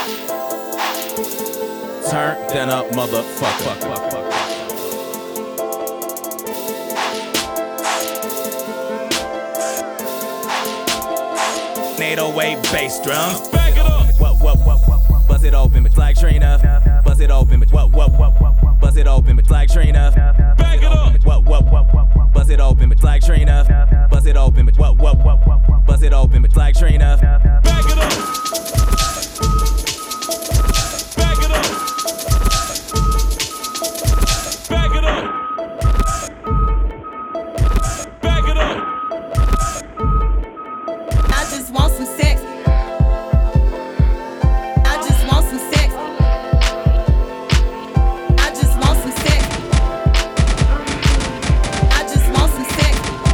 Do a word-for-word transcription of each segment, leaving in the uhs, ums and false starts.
Turn that up, motherfucker. eight oh eight bass drums. Back it up. What, what, what, what, what? Buzz it open, but like Trina. Buzz it open, but what, what, what, what, what? Buzz it open, but like Trina. Back it up. What, what, what, what, what? Buzz it open, but like Trina. Buzz it open, but what, what, what, what, what? Buzz it open, but like Trina. Back it up. Back it up. Back it up. Back it up. I just want some sex. I just want some sex. I just want some sex. I just want some sex.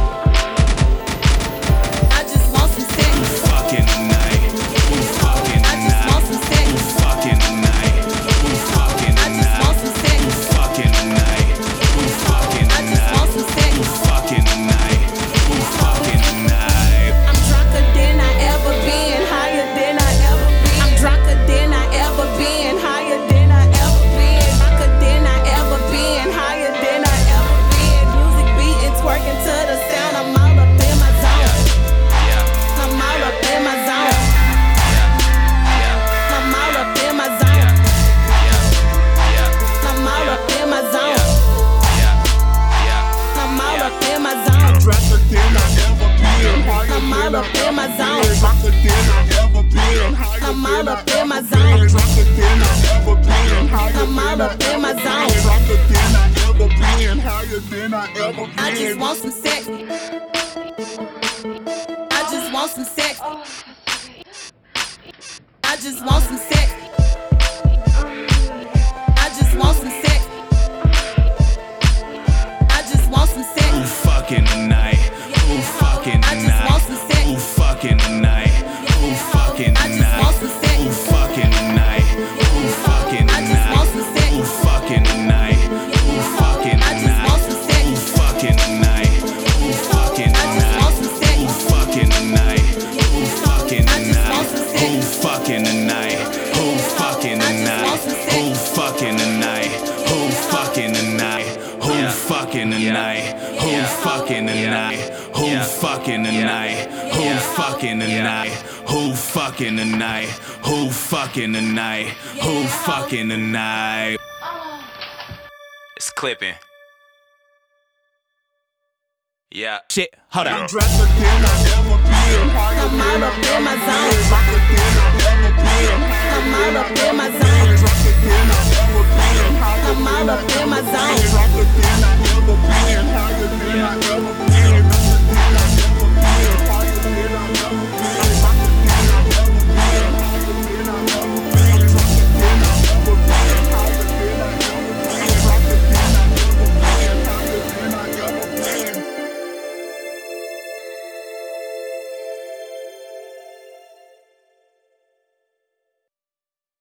I just want some sex. Who fucking tonight? Who fucking I just tonight? want some sex. Who fucking tonight? Who fucking I just tonight? want some sex. Who fucking tonight? Who fucking I just want tonight? some sex. Who fucking tonight? Who fucking tonight? I'm drunker than I ever been, higher than I ever been. I'm drunker than I ever been, higher than I ever been. Drunker than I ever been, higher than I ever been. Music beating, twerking to the sound. I'm all up in my zone. I'm all up in my zone. I'm all up in my zone. I'm all up in my zone. I'm all up in my zone. Drunker than I ever been, higher I'm all than I up in my ever zone. been. Drunker than I ever been, higher I'm all than up I in my ever zone. been. Drunker than I ever been, higher I'm all than I up in my ever zone. been. Drunker than I ever been, higher than I ever been. I just want some sex. I just want some sex. I just want some sex. I just want some sex. I just want some sex. Who fucking tonight? Who fucking I just want some tonight? sex. Who fucking tonight? Who fucking I just want tonight? some sex. Who fucking tonight? Who fucking I just want some tonight? sex. Who fucking tonight? Who fucking I just want tonight? some sex. Who fucking tonight? Who fucking I just want some sex. tonight? Who fucking tonight? Who fucking I just want tonight? some sex. Who fucking tonight? Who fucking I just tonight? want some sex. Who fucking tonight? Who fucking tonight? Who fucking tonight? Who fucking tonight? Who fucking tonight? Who fucking tonight? Who fucking tonight? Who fucking tonight? Who fucking tonight? It's clipping. Yeah. Shit. Hold on. Drunker than I ever been, higher I'm than all I up in my ever zone. been. Drunker than I ever been,